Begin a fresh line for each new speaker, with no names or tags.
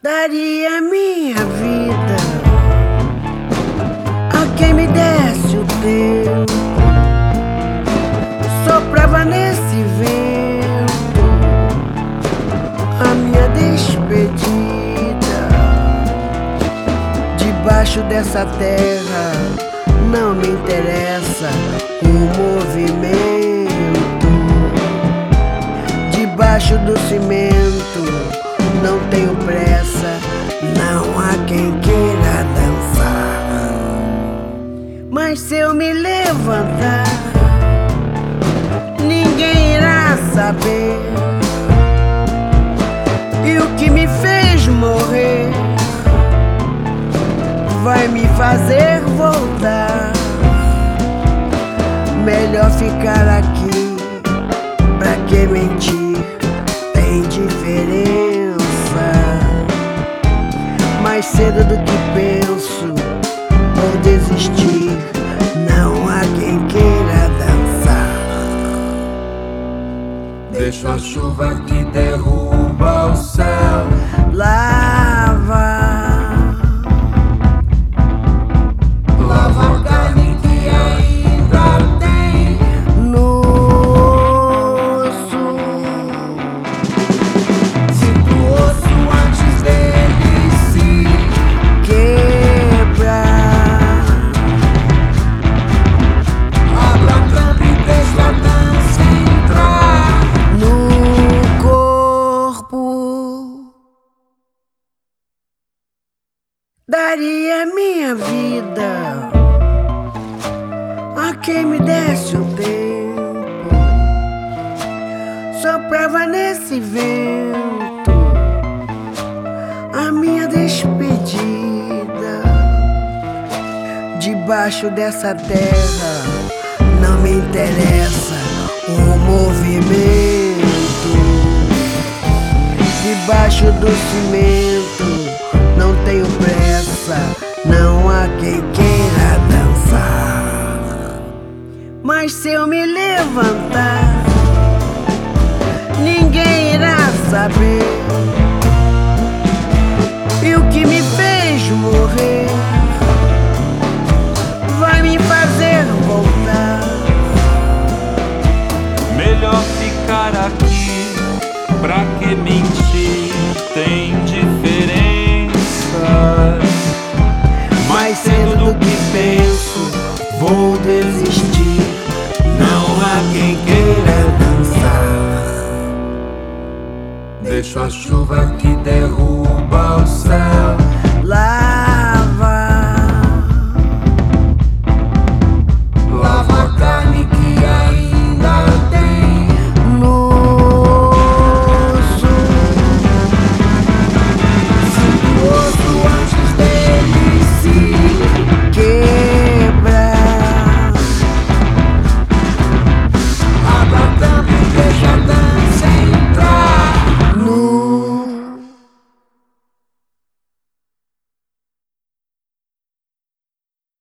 Daria minha vida a quem me desse o tempo, soprava nesse vento a minha despedida. Debaixo dessa terra não me interessa o movimento. Debaixo do cimento não tenho pressa, não há quem queira dançar. Mas se eu me levantar, ninguém irá saber. E o que me fez morrer vai me fazer voltar. Melhor ficar aqui, pra que mentir? Tem diferença. Mais cedo do que penso, vou desistir. Não há quem queira dançar.
Deixo a chuva que derruba o céu
Lava
a carne que ainda tem
no osso.
Sinto o osso antes dele se
quebrar.
abra a tampa e deixa a dança entrar
No corpo. Daria minha vida a quem me desse o tempo, soprava nesse vento a minha despedida. Debaixo dessa terra não me interessa o movimento. Debaixo do cimento não tenho pressa, não há quem queira dançar. Mas se eu me levantar, ninguém irá saber. E o que me fez morrer vai me fazer voltar.
Melhor ficar aqui, pra que mentir? Tem diferença.
Mais cedo do que penso, vou desistir. Não há quem queira dançar.
Deixo a chuva que derruba